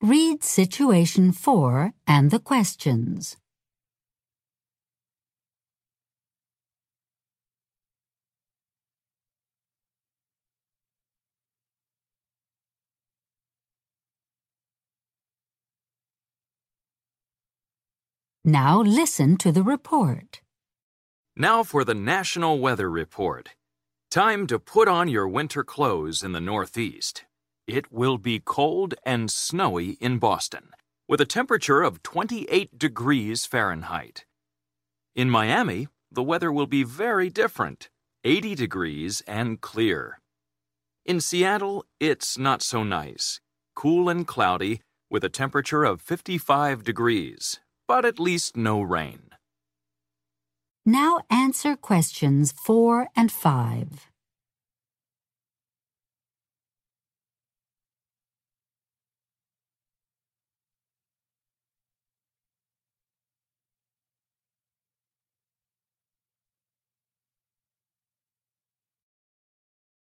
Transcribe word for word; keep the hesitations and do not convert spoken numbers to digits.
Read situation four and the questions. Now listen to the report. Now for the National Weather Report. Time to put on your winter clothes in the Northeast. It will be cold and snowy in Boston, with a temperature of twenty-eight degrees Fahrenheit. In Miami, the weather will be very different, eighty degrees and clear. In Seattle, it's not so nice, cool and cloudy, with a temperature of fifty-five degrees, but at least no rain. Now answer questions four and five.